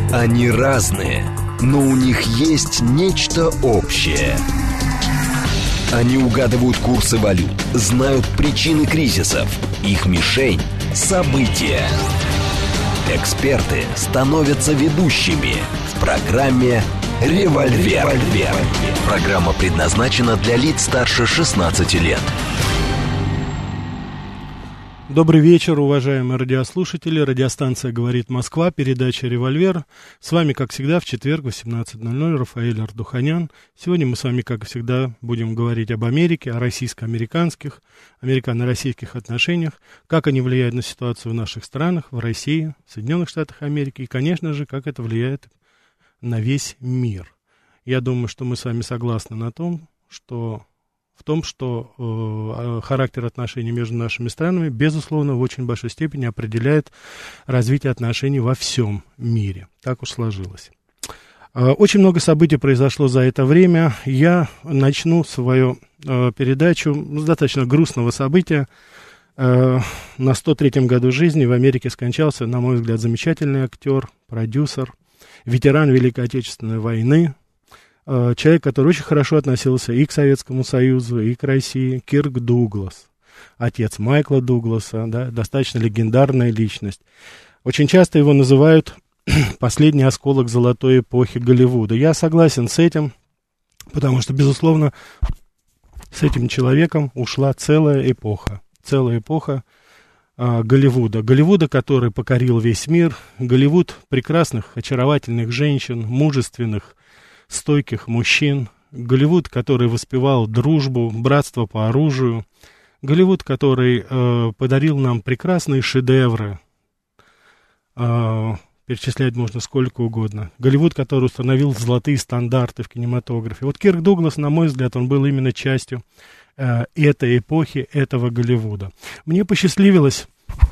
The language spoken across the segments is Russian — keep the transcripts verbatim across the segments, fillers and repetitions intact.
Они разные, но у них есть нечто общее. Они угадывают курсы валют, знают причины кризисов. Их мишень – события. Эксперты становятся ведущими в программе «Револьвер». «Револьвер». Программа предназначена для лиц старше шестнадцати лет. Добрый вечер, уважаемые радиослушатели. Радиостанция «Говорит Москва», передача «Револьвер». С вами, как всегда, в четверг в восемнадцать ноль ноль Рафаэль Ардуханян. Сегодня мы с вами, как всегда, будем говорить об Америке, о российско-американских, американо-российских отношениях, как они влияют на ситуацию в наших странах, в России, в Соединенных Штатах Америки и, конечно же, как это влияет на весь мир. Я думаю, что мы с вами согласны на том, что... в том, что э, характер отношений между нашими странами, безусловно, в очень большой степени определяет развитие отношений во всем мире. Так уж сложилось. Э, очень много событий произошло за это время. Я начну свою э, передачу с достаточно грустного события. Э, на сто третьем году жизни в Америке скончался, на мой взгляд, замечательный актер, продюсер, ветеран Великой Отечественной войны. Человек, который очень хорошо относился и к Советскому Союзу, и к России, Кирк Дуглас, отец Майкла Дугласа, да, достаточно легендарная личность. Очень часто его называют последний осколок золотой эпохи Голливуда. Я согласен с этим, потому что, безусловно, с этим человеком ушла целая эпоха, целая эпоха а, Голливуда. Голливуда, который покорил весь мир, Голливуд прекрасных, очаровательных женщин, мужественных, стойких мужчин, Голливуд, который воспевал дружбу, братство по оружию, Голливуд, который э, подарил нам прекрасные шедевры, э, перечислять можно сколько угодно, Голливуд, который установил золотые стандарты в кинематографе. Вот Кирк Дуглас, на мой взгляд, он был именно частью э, этой эпохи, этого Голливуда. Мне посчастливилось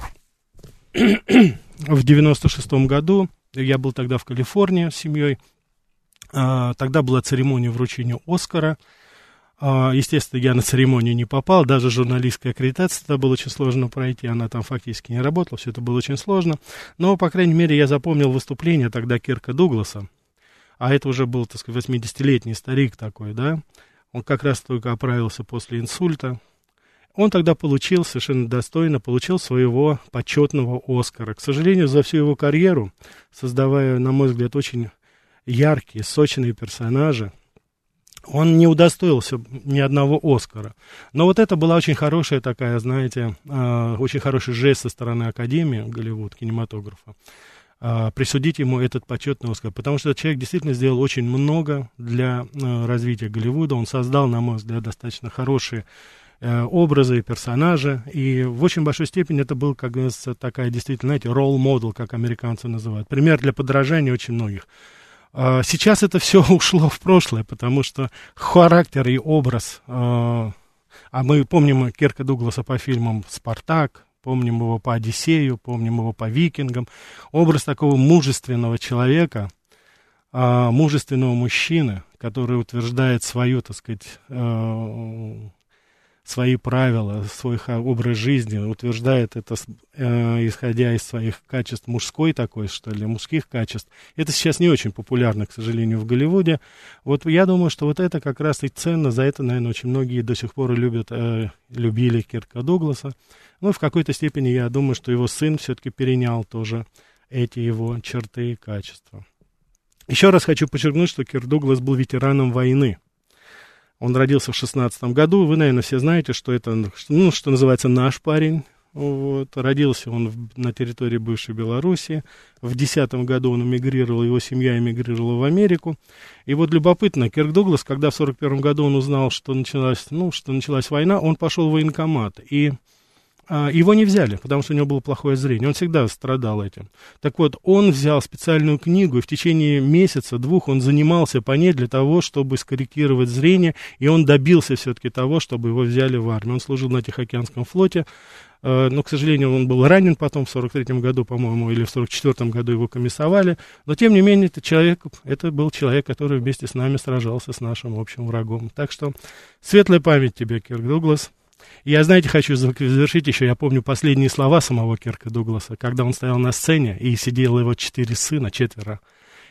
в девяносто шестом году, я был тогда в Калифорнии с семьей. Тогда была церемония вручения Оскара. Естественно, я на церемонию не попал, даже журналистская аккредитация тогда было очень сложно пройти, она там фактически не работала, все это было очень сложно. Но, по крайней мере, я запомнил выступление тогда Кирка Дугласа, а это уже был, так сказать, восьмидесятилетний старик такой, да, он как раз только оправился после инсульта. Он тогда получил, совершенно достойно, получил своего почетного Оскара. К сожалению, за всю его карьеру, создавая, на мой взгляд, очень яркие, сочные персонажи, он не удостоился ни одного Оскара. Но вот это была очень хорошая такая, знаете, э, очень хороший жест со стороны Академии Голливуд, кинематографа, э, присудить ему этот почетный Оскар, потому что этот человек действительно сделал очень много для э, развития Голливуда. Он создал, на мой взгляд, достаточно хорошие э, образы и персонажи, и в очень большой степени это был, как говорится, такая действительно, знаете, role model, как американцы называют, пример для подражания очень многих. Сейчас это все ушло в прошлое, потому что характер и образ, а мы помним Кирка Дугласа по фильмам «Спартак», помним его по «Одиссею», помним его по «Викингам», образ такого мужественного человека, мужественного мужчины, который утверждает свою, так сказать, свои правила, свой образ жизни, утверждает это, э, исходя из своих качеств мужской такой, что ли, мужских качеств. Это сейчас не очень популярно, к сожалению, в Голливуде. Вот я думаю, что вот это как раз и ценно, за это, наверное, очень многие до сих пор любят, э, любили Кирка Дугласа. Ну, в какой-то степени я думаю, что его сын все-таки перенял тоже эти его черты и качества. Еще раз хочу подчеркнуть, что Кирк Дуглас был ветераном войны. Он родился в шестнадцатом году, вы, наверное, все знаете, что это, ну, что называется, наш парень. Вот. Родился он в, на территории бывшей Белоруссии. В десятом году он эмигрировал, его семья эмигрировала в Америку. И вот любопытно, Кирк Дуглас, когда в сорок первом году он узнал, что началась, ну, что началась война, он пошел в военкомат. И а, его не взяли, потому что у него было плохое зрение. Он всегда страдал этим. Так вот, он взял специальную книгу, и в течение месяца-двух он занимался по ней для того, чтобы скорректировать зрение, и он добился все-таки того, чтобы его взяли в армию. Он служил на Тихоокеанском флоте, а, но, к сожалению, он был ранен потом в сорок третьем году, по-моему, или в сорок четвёртом году его комиссовали. Но, тем не менее, это, человек, это был человек, который вместе с нами сражался с нашим общим врагом. Так что светлая память тебе, Кирк Дуглас. Я, знаете, хочу завершить еще, я помню последние слова самого Кирка Дугласа, когда он стоял на сцене, и сидело его четыре сына, четверо,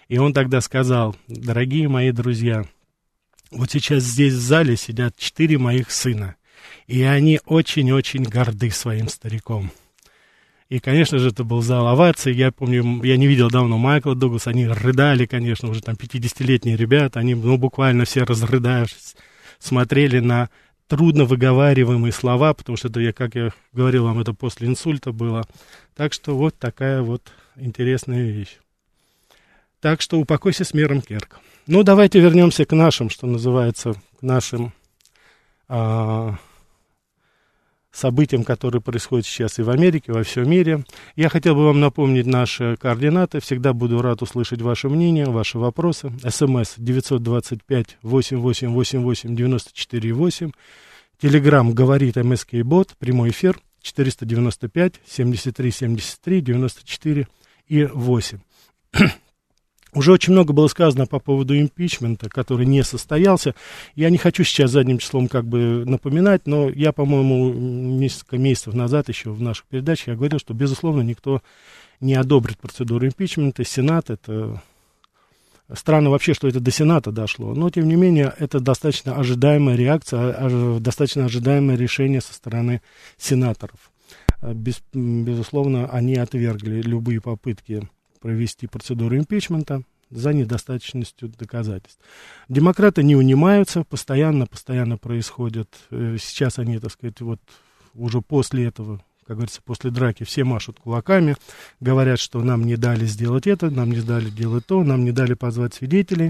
И он тогда сказал: дорогие мои друзья, вот сейчас здесь в зале сидят четыре моих сына, и они очень-очень горды своим стариком. И, конечно же, это был зал оваций. Я помню, я не видел давно Майкла Дугласа, они рыдали, конечно, уже там пятидесятилетние ребята, они, ну, буквально все разрыдавшись, смотрели на трудно выговариваемые слова, потому что это, я, как я говорил вам, это после инсульта было. Так что вот такая вот интересная вещь. Так что упокойся с миром, Кирк. Ну, давайте вернемся к нашим, что называется, к нашим а, событиям, которые происходят сейчас и в Америке, и во всем мире. Я хотел бы вам напомнить наши координаты. Всегда буду рад услышать ваше мнение, ваши вопросы. СМС девятьсот двадцать пять восемьдесят восемь восемьдесят восемь девяносто четыре восемь. Телеграм говорит МСК-бот. Прямой эфир четыреста девяносто пять семьдесят три семьдесят три девяносто четыре и восемь. Уже очень много было сказано по поводу импичмента, который не состоялся. Я не хочу сейчас задним числом как бы напоминать, но я, по-моему, несколько месяцев назад еще в наших передачах я говорил, что, безусловно, никто не одобрит процедуру импичмента. Сенат — это... Странно вообще, что это до Сената дошло, но, тем не менее, это достаточно ожидаемая реакция, достаточно ожидаемое решение со стороны сенаторов. Без, безусловно, они отвергли любые попытки провести процедуру импичмента за недостаточностью доказательств. Демократы не унимаются, постоянно, постоянно происходит. Сейчас они, так сказать, вот уже после этого, как говорится, после драки все машут кулаками, говорят, что нам не дали сделать это, нам не дали делать то, нам не дали позвать свидетелей.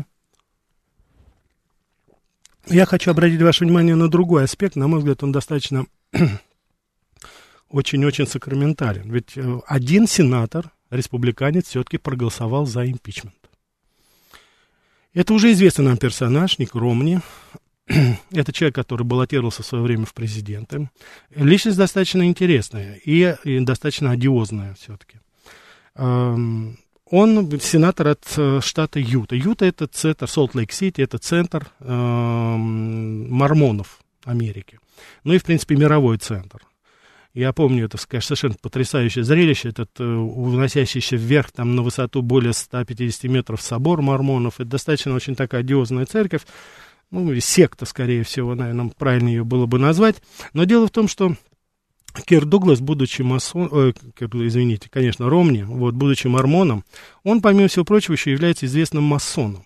Я хочу обратить ваше внимание на другой аспект. На мой взгляд, он достаточно очень-очень сакраментален. Ведь один сенатор, республиканец, все-таки проголосовал за импичмент. Это уже известный нам персонаж, Ник Ромни. Это человек, который баллотировался в свое время в президенты. Личность достаточно интересная и, и достаточно одиозная все-таки. Он сенатор от штата Юта. Юта — это центр, Солт-Лейк-Сити — это центр мормонов Америки. Ну и, в принципе, мировой центр. Я помню, это, конечно, совершенно потрясающее зрелище, этот э, уносящийся вверх, там, на высоту более ста пятидесяти метров собор мормонов. Это достаточно очень такая одиозная церковь, ну, секта, скорее всего, наверное, правильно ее было бы назвать. Но дело в том, что Кирк Дуглас, будучи масон, э, извините, конечно, Ромни, вот, будучи мормоном, он, помимо всего прочего, еще является известным масоном.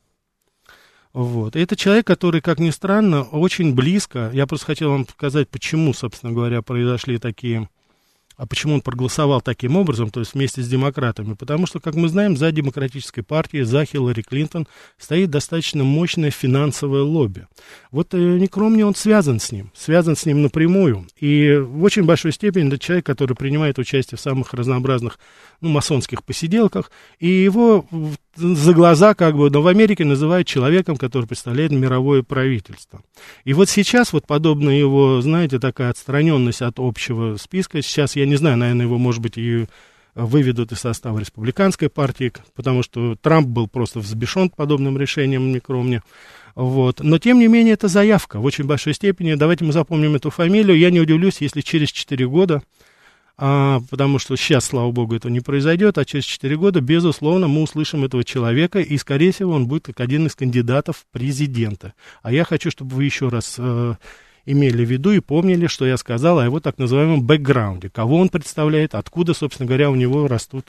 Вот. И это человек, который, как ни странно, очень близко, я просто хотел вам показать, почему, собственно говоря, произошли такие, а почему он проголосовал таким образом, то есть вместе с демократами, потому что, как мы знаем, за демократической партией, за Хиллари Клинтон стоит достаточно мощное финансовое лобби. Вот э, Ник Ромни, он связан с ним, связан с ним напрямую, и в очень большой степени это человек, который принимает участие в самых разнообразных, ну, масонских посиделках, и его за глаза, как бы, но в Америке называют человеком, который представляет мировое правительство. И вот сейчас, вот подобно его, знаете, такая отстраненность от общего списка, сейчас, я не знаю, наверное, его, может быть, и выведут из состава республиканской партии, потому что Трамп был просто взбешен подобным решением Ник Ромни. Вот. Но, тем не менее, это заявка в очень большой степени. Давайте мы запомним эту фамилию. Я не удивлюсь, если через четыре года, а, потому что сейчас, слава богу, это не произойдет, а через четыре года, безусловно, мы услышим этого человека, и, скорее всего, он будет как один из кандидатов в президенты. А я хочу, чтобы вы еще раз э, имели в виду и помнили, что я сказал о его так называемом бэкграунде, кого он представляет, откуда, собственно говоря, у него растут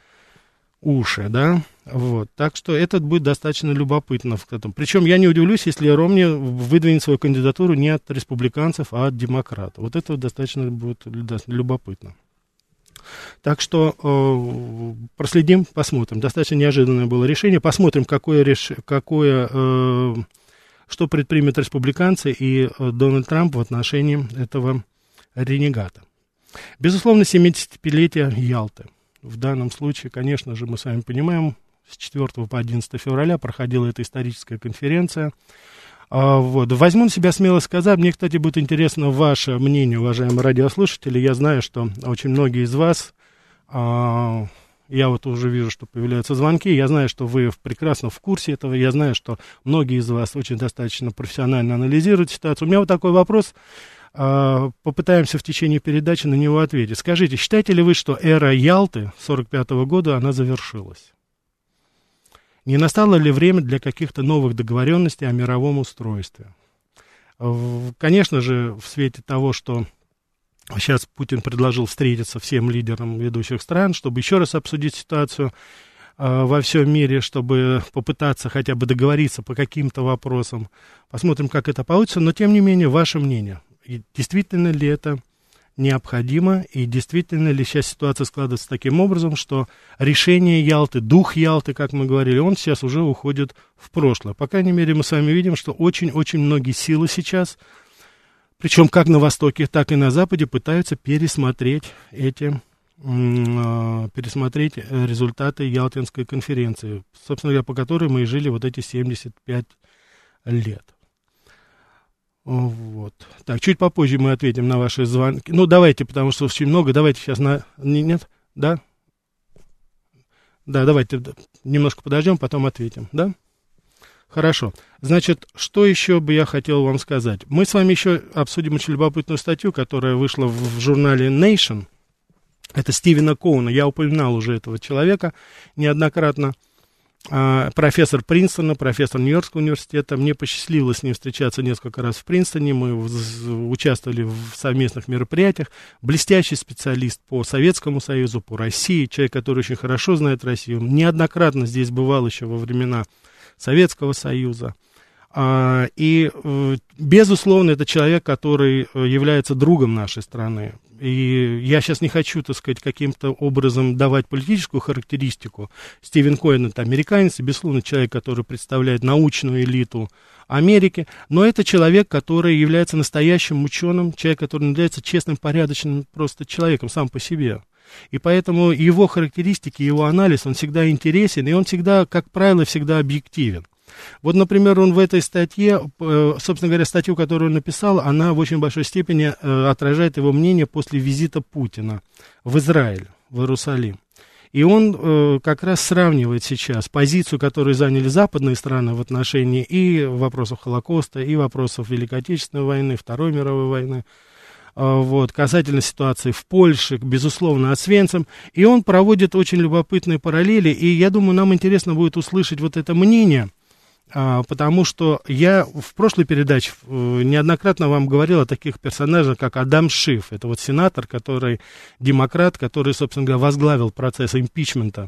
уши, да, вот, так что это будет достаточно любопытно в этом. Причем я не удивлюсь, если Ромни выдвинет свою кандидатуру не от республиканцев, а от демократов. Вот это достаточно будет любопытно. Так что э, проследим, посмотрим. Достаточно неожиданное было решение. Посмотрим, какое, реш... какое э, что предпримет республиканцы и э, Дональд Трамп в отношении этого ренегата. Безусловно, семидесятилетие Ялты. В данном случае, конечно же, мы с вами понимаем, с четвёртого по одиннадцатое февраля проходила эта историческая конференция. А, вот. Возьму на себя смело сказать, мне, кстати, будет интересно ваше мнение, уважаемые радиослушатели. Я знаю, что очень многие из вас, а, я вот уже вижу, что появляются звонки, я знаю, что вы прекрасно в курсе этого, я знаю, что многие из вас очень достаточно профессионально анализируют ситуацию. У меня вот такой вопрос. Попытаемся в течение передачи на него ответить. Скажите, считаете ли вы, что эра Ялты сорок пятого года, она завершилась? Не настало ли время для каких-то новых договоренностей о мировом устройстве? Конечно же, в свете того, что сейчас Путин предложил встретиться всем лидерам ведущих стран, чтобы еще раз обсудить ситуацию э, во всем мире, чтобы попытаться хотя бы договориться по каким-то вопросам. Посмотрим, как это получится. Но, тем не менее, ваше мнение. И действительно ли это необходимо? И действительно ли сейчас ситуация складывается таким образом, что решение Ялты, дух Ялты, как мы говорили, он сейчас уже уходит в прошлое? По крайней мере, мы с вами видим, что очень-очень многие силы сейчас, причем как на Востоке, так и на Западе, пытаются пересмотреть эти, пересмотреть результаты Ялтинской конференции, собственно говоря, по которой мы и жили вот эти семьдесят пять лет. Вот. Так, чуть попозже мы ответим на ваши звонки. Ну, давайте, потому что очень много. Давайте сейчас на... Нет? Да? Да, давайте немножко подождем, потом ответим. Да? Хорошо. Значит, что еще бы я хотел вам сказать? Мы с вами еще обсудим очень любопытную статью, которая вышла в, в журнале Nation. Это Стивена Коуна. Я упоминал уже этого человека неоднократно. А, профессор Принстона, профессор Нью-Йоркского университета. Мне посчастливилось с ним встречаться несколько раз в Принстоне. Мы в, участвовали в совместных мероприятиях. Блестящий специалист по Советскому Союзу, по России. Человек, который очень хорошо знает Россию. Неоднократно здесь бывал еще во времена Советского Союза. А, и, безусловно, это человек, который является другом нашей страны. И я сейчас не хочу, так сказать, каким-то образом давать политическую характеристику. Стивен Коэн — это американец, и, безусловно, человек, который представляет научную элиту Америки, но это человек, который является настоящим ученым, человек, который является честным, порядочным просто человеком сам по себе. И поэтому его характеристики, его анализ, он всегда интересен, и он всегда, как правило, всегда объективен. Вот, например, он в этой статье, собственно говоря, статью, которую он написал, она в очень большой степени отражает его мнение после визита Путина в Израиль, в Иерусалим. И он как раз сравнивает сейчас позицию, которую заняли западные страны в отношении и вопросов Холокоста, и вопросов Великой Отечественной войны, Второй мировой войны, вот, касательно ситуации в Польше, безусловно, Освенцим. И он проводит очень любопытные параллели, и я думаю, нам интересно будет услышать вот это мнение, потому что я в прошлой передаче неоднократно вам говорил о таких персонажах, как Адам Шиф. Это вот сенатор, который, демократ, который, собственно говоря, возглавил процесс импичмента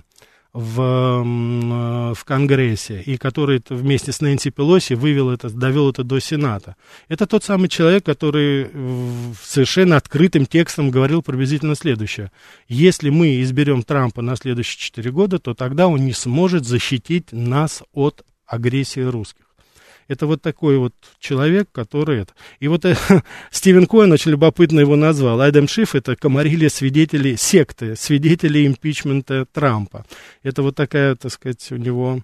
в, в Конгрессе, и который вместе с Нэнси Пелоси вывел это, довел это до Сената. Это тот самый человек, который совершенно открытым текстом говорил приблизительно следующее. Если мы изберем Трампа на следующие четыре года, то тогда он не сможет защитить нас от агрессии русских. Это вот такой вот человек, который это... И вот э, Стивен Коэн очень любопытно его назвал. Адам Шиф — это комарилья свидетелей секты, свидетелей импичмента Трампа. Это вот такая, так сказать, у него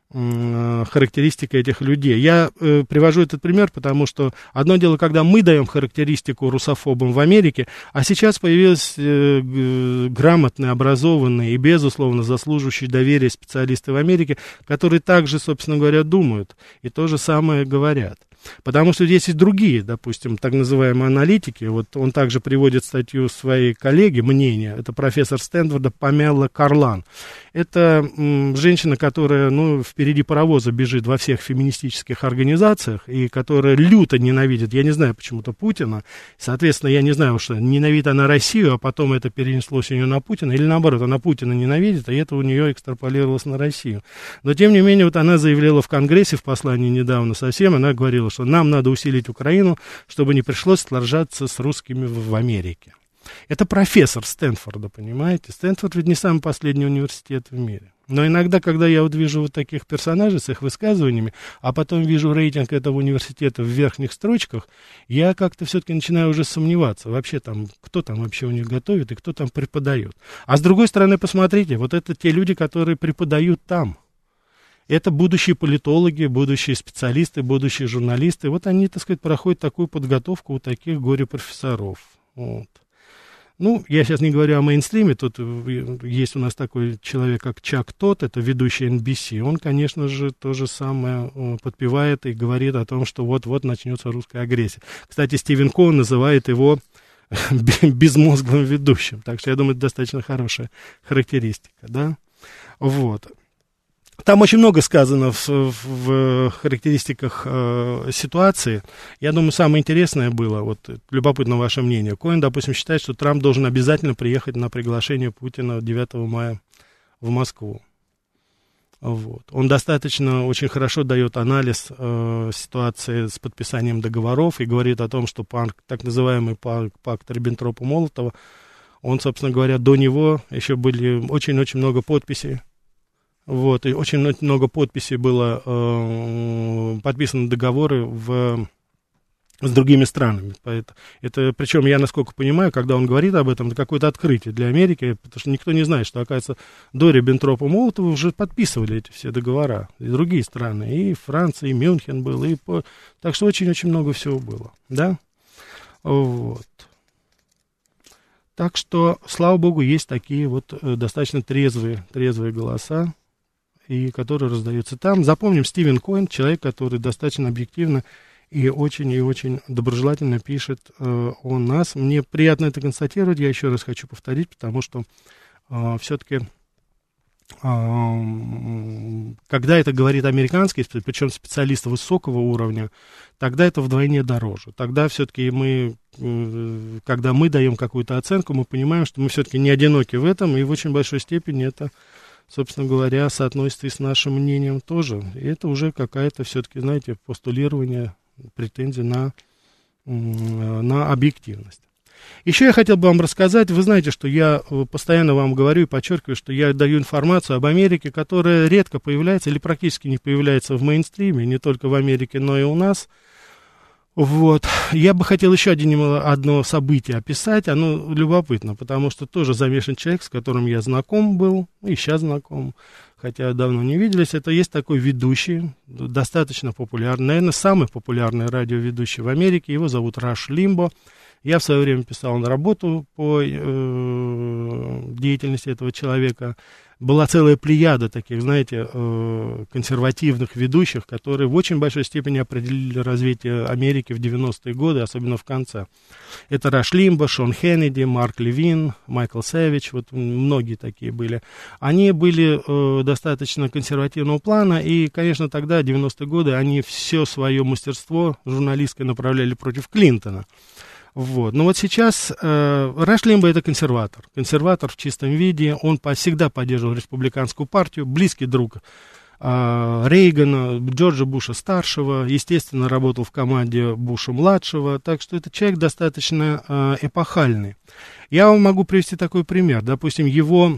э, характеристика этих людей. Я э, привожу этот пример, потому что одно дело, когда мы даем характеристику русофобам в Америке, а сейчас появились э, э, грамотные, образованные и, безусловно, заслуживающие доверия специалисты в Америке, которые также, собственно говоря, думают и то же самое говорят. Потому что здесь есть другие, допустим, так называемые аналитики. Вот он также приводит статью своей коллеги, мнение, это профессор Стэнфорда Памела Карлан. Это м, женщина, которая, ну, впереди паровоза бежит во всех феминистических организациях, и которая люто ненавидит, я не знаю, почему-то Путина. Соответственно, я не знаю, что ненавидит она Россию, а потом это перенеслось у нее на Путина, или наоборот, она Путина ненавидит, и это у нее экстраполировалось на Россию. Но, тем не менее, вот она заявляла в Конгрессе в послании недавно совсем, она говорила, что нам надо усилить Украину, чтобы не пришлось сражаться с русскими в Америке. Это профессор Стэнфорда, понимаете? Стэнфорд ведь не самый последний университет в мире. Но иногда, когда я вот вижу вот таких персонажей с их высказываниями, а потом вижу рейтинг этого университета в верхних строчках, я как-то все-таки начинаю уже сомневаться, вообще там, кто там вообще у них готовит и кто там преподает. А с другой стороны, посмотрите, вот это те люди, которые преподают там. Это будущие политологи, будущие специалисты, будущие журналисты. Вот они, так сказать, проходят такую подготовку у таких горе-профессоров. Вот. Ну, я сейчас не говорю о мейнстриме, тут есть у нас такой человек, как Чак Тот, это ведущий эн би си. Он, конечно же, то же самое подпевает и говорит о том, что вот-вот начнется русская агрессия. Кстати, Стивен Коэн называет его безмозглым ведущим. Так что, я думаю, это достаточно хорошая характеристика, да? Вот. Там очень много сказано в, в характеристиках э, ситуации. Я думаю, самое интересное было, вот любопытно ваше мнение. Коэн, допустим, считает, что Трамп должен обязательно приехать на приглашение Путина девятого мая в Москву. Вот. Он достаточно очень хорошо дает анализ э, ситуации с подписанием договоров и говорит о том, что пакт, так называемый пакт, пакт Риббентропа-Молотова, он, собственно говоря, до него еще были очень-очень много подписей. Вот, и очень много подписей было э, подписаны договоры в, с другими странами. Это, это, причем, я, насколько понимаю, когда он говорит об этом, это какое-то открытие для Америки, потому что никто не знает, что, оказывается, до Риббентропа-Молотова уже подписывали эти все договора, и другие страны, и Франция, и Мюнхен был, и по... так что очень-очень много всего было, да, вот. Так что, слава богу, есть такие вот э, достаточно трезвые, трезвые голоса, и которые раздаются там. Запомним, Стивен Коэн, человек, который достаточно объективно и очень, и очень доброжелательно пишет э, о нас. Мне приятно это констатировать, я еще раз хочу повторить, потому что э, все-таки, э, когда это говорит американский, причем специалист высокого уровня, тогда это вдвойне дороже. Тогда все-таки мы, э, когда мы даем какую-то оценку, мы понимаем, что мы все-таки не одиноки в этом, и в очень большой степени это, собственно говоря, соотносится и с нашим мнением тоже. И это уже какая-то все-таки, знаете, постулирование, претензия на, на объективность. Еще я хотел бы вам рассказать, вы знаете, что я постоянно вам говорю и подчеркиваю, что я даю информацию об Америке, которая редко появляется или практически не появляется в мейнстриме, не только в Америке, но и у нас. Вот. Я бы хотел еще один, одно событие описать, оно любопытно, потому что тоже замешан человек, с которым я знаком был, и сейчас знаком, хотя давно не виделись. Это есть такой ведущий, достаточно популярный, наверное, самый популярный радиоведущий в Америке, его зовут Раш Лимбо. Я в свое время писал на работу по э, деятельности этого человека. Была целая плеяда таких, знаете, э, консервативных ведущих, которые в очень большой степени определили развитие Америки в девяностые годы, особенно в конце. Это Раш Лимбо, Шон Хеннеди, Марк Левин, Майкл Сэвидж, вот многие такие были. Они были э, достаточно консервативного плана, и, конечно, тогда, в девяностые годы, они все свое мастерство журналистское направляли против Клинтона. Вот. Но вот сейчас э, Раш Лимбо это консерватор, консерватор в чистом виде, он по, всегда поддерживал республиканскую партию, близкий друг э, Рейгана, Джорджа Буша-старшего, естественно, работал в команде Буша-младшего, так что это человек достаточно э, эпохальный. Я вам могу привести такой пример, допустим, его...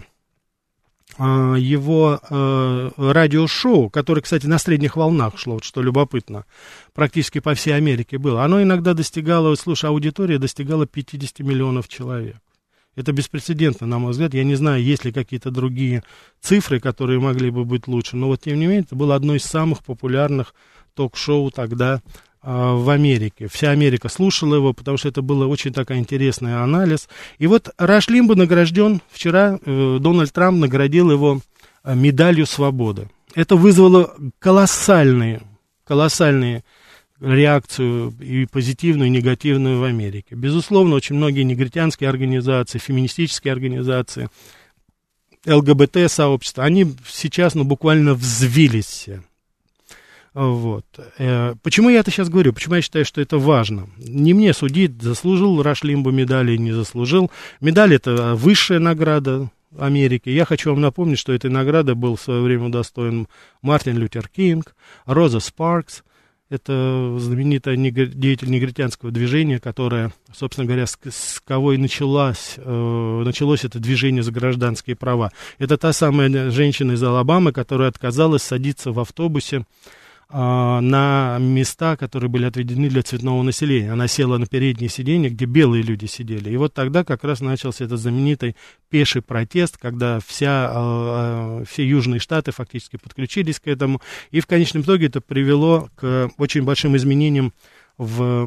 его э, радиошоу, которое, кстати, на средних волнах шло, вот что любопытно, практически по всей Америке было, оно иногда достигало, слушай, аудитория достигала пятьдесят миллионов человек. Это беспрецедентно, на мой взгляд. Я не знаю, есть ли какие-то другие цифры, которые могли бы быть лучше, но вот, тем не менее, это было одно из самых популярных ток-шоу тогда в Америке. Вся Америка слушала его, потому что это был очень такой интересный анализ. И вот Раш Лимбо награжден, вчера э, Дональд Трамп наградил его э, медалью свободы. Это вызвало колоссальные, колоссальные реакцию и позитивную, и негативную в Америке. Безусловно, очень многие негритянские организации, феминистические организации, ЛГБТ-сообщества, они сейчас ну, буквально взвились все. Вот. Почему я это сейчас говорю? Почему я считаю, что это важно? Не мне судить, заслужил Раш Лимбо медали или не заслужил. Медаль — это высшая награда Америки. Я хочу вам напомнить, что этой награды был в свое время удостоен Мартин Лютер Кинг, Роза Спаркс. Это знаменитая негр... деятель негритянского движения, которая, собственно говоря, с, с кого и началось, э, началось это движение за гражданские права. Это та самая женщина из Алабамы, которая отказалась садиться в автобусе на места, которые были отведены для цветного населения. Она села на переднее сиденье, где белые люди сидели. И вот тогда как раз начался этот знаменитый пеший протест, когда вся, все южные штаты фактически подключились к этому. И в конечном итоге это привело к очень большим изменениям в,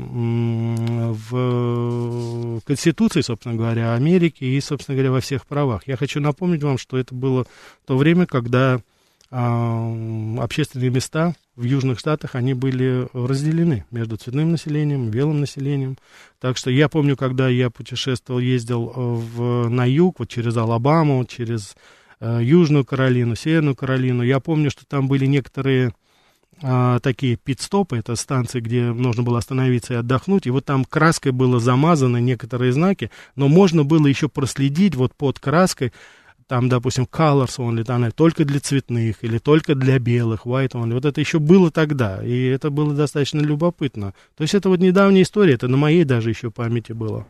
в Конституции, собственно говоря, Америки и, собственно говоря, во всех правах. Я хочу напомнить вам, что это было то время, когда общественные места в Южных Штатах, они были разделены между цветным населением, белым населением. Так что я помню, когда я путешествовал, ездил в, на юг, вот через Алабаму, через Южную Каролину, Северную Каролину. Я помню, что там были некоторые а, такие пит-стопы, это станции, где нужно было остановиться и отдохнуть, и вот там краской было замазаны некоторые знаки, но можно было еще проследить вот под краской, там, допустим, colors only, там, только для цветных или только для белых, white only. Вот это еще было тогда, и это было достаточно любопытно. То есть это вот недавняя история, это на моей даже еще памяти было.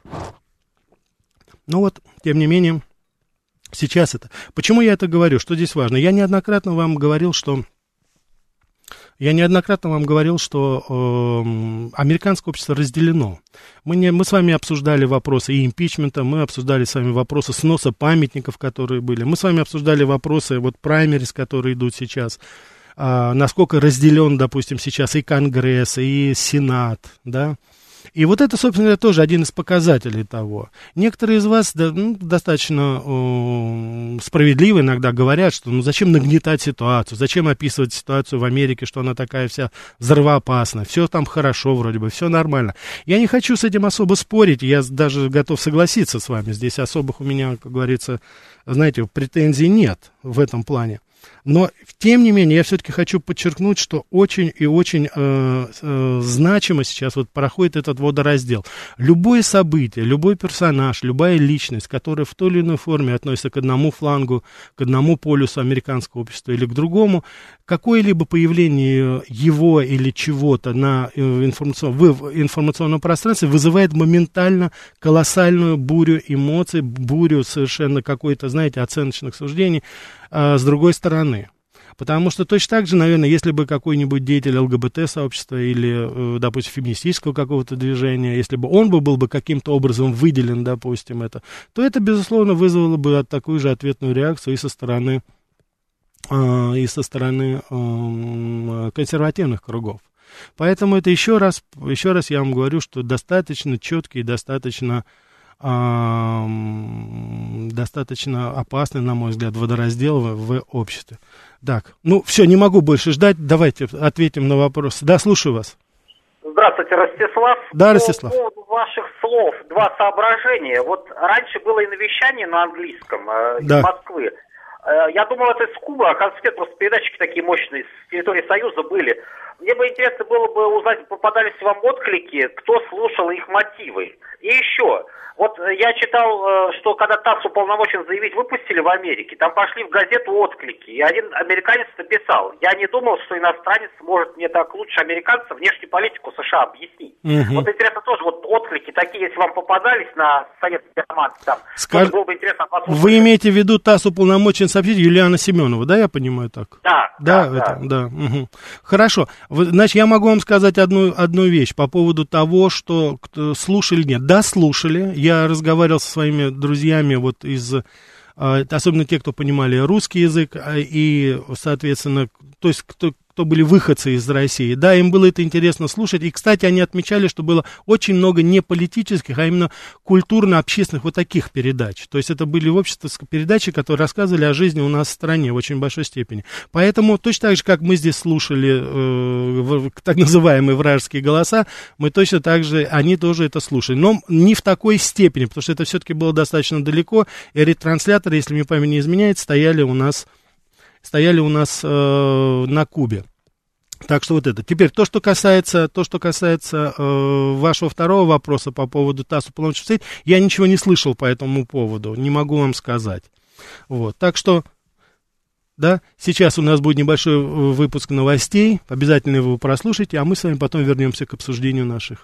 Ну вот, тем не менее, сейчас это. Почему я это говорю? Что здесь важно? Я неоднократно вам говорил, что я неоднократно вам говорил, что э, американское общество разделено. Мы, не, мы с вами обсуждали вопросы и импичмента, мы обсуждали с вами вопросы сноса памятников, которые были. Мы с вами обсуждали вопросы вот праймерис, которые идут сейчас. Э, насколько разделен, допустим, сейчас и Конгресс, и Сенат, да. И вот это, собственно, тоже один из показателей того. Некоторые из вас да, ну, достаточно э, справедливо иногда говорят, что ну зачем нагнетать ситуацию, зачем описывать ситуацию в Америке, что она такая вся взрывоопасная, все там хорошо вроде бы, все нормально. Я не хочу с этим особо спорить, я даже готов согласиться с вами, здесь особых у меня, как говорится, знаете, претензий нет в этом плане. Но, тем не менее, я все-таки хочу подчеркнуть, что очень и очень э, э, значимо сейчас вот проходит этот водораздел. Любое событие, любой персонаж, любая личность, которая в той или иной форме относится к одному флангу, к одному полюсу американского общества или к другому, какое-либо появление его или чего-то на информацион, в информационном пространстве вызывает моментально колоссальную бурю эмоций, бурю совершенно какой-то, знаете, оценочных суждений. А с другой стороны, потому что точно так же, наверное, если бы какой-нибудь деятель ЛГБТ-сообщества или, допустим, феминистического какого-то движения, если бы он бы был бы каким-то образом выделен, допустим, это, то это, безусловно, вызвало бы такую же ответную реакцию и со стороны, и со стороны консервативных кругов. Поэтому это еще раз, еще раз я вам говорю, что достаточно четкий, достаточно... достаточно опасный, на мой взгляд, водораздел в, в обществе. Так, ну все, не могу больше ждать, давайте ответим на вопросы. Да, слушаю вас. Здравствуйте, Ростислав. Да, Ростислав. По поводу ваших слов два соображения. Вот раньше было и навещание на английском э, из да. Москвы. Э, я думал, это из Кубы, оказывается, нет, просто передатчики такие мощные с территории Союза были. Мне бы интересно было бы узнать, попадались вам отклики, кто слушал их мотивы. И еще, вот я читал, что когда ТАСС уполномочен заявить, выпустили в Америке, там пошли в газету отклики, и один американец написал: я не думал, что иностранец может мне так лучше американца внешнюю политику США объяснить. Угу. Вот интересно тоже, вот отклики такие, если вам попадались на совет информации, там, Скаж... было бы интересно послушать. Вы имеете в виду ТАСС уполномочен сообщить Юлиана Семенова, да, я понимаю так? Да, да, да, это, да. да. Угу. Хорошо, Вы, значит, я могу вам сказать одну, одну вещь по поводу того, что кто, слушали, нет, да, слушали, я разговаривал со своими друзьями вот из, особенно те, кто понимали русский язык, и, соответственно, то есть, кто, кто были выходцы из России, да, им было это интересно слушать, и, кстати, они отмечали, что было очень много не политических, а именно культурно-общественных вот таких передач, то есть это были в обществе передачи, которые рассказывали о жизни у нас в стране в очень большой степени, поэтому точно так же, как мы здесь слушали э, так называемые вражеские голоса, мы точно так же, они тоже это слушали, но не в такой степени, потому что это все-таки было достаточно далеко, и ретрансляторы, если мне память не изменяет, стояли у нас стояли у нас э, на Кубе. Так что вот это. Теперь то, что касается, то, что касается э, вашего второго вопроса по поводу ТАСС уполномоченного сообщить, я ничего не слышал по этому поводу, не могу вам сказать. Вот. Так что, да, сейчас у нас будет небольшой выпуск новостей, обязательно его прослушайте, а мы с вами потом вернемся к обсуждению наших.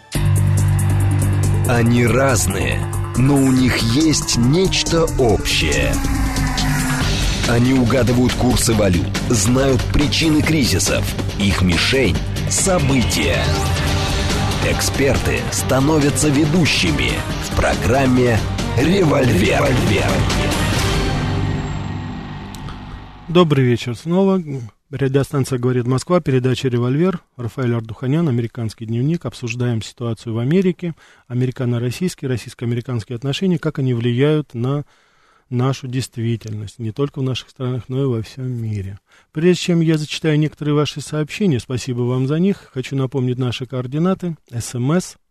Они разные, но у них есть нечто общее. Они угадывают курсы валют, знают причины кризисов, их мишень – события. Эксперты становятся ведущими в программе «Револьвер». Добрый вечер снова. Радиостанция «Говорит Москва», передача «Револьвер». Рафаэль Ардуханян, «Американский дневник». Обсуждаем ситуацию в Америке, американо-российские, российско-американские отношения, как они влияют на нашу действительность, не только в наших странах, но и во всем мире. Прежде чем я зачитаю некоторые ваши сообщения, спасибо вам за них, хочу напомнить наши координаты. СМС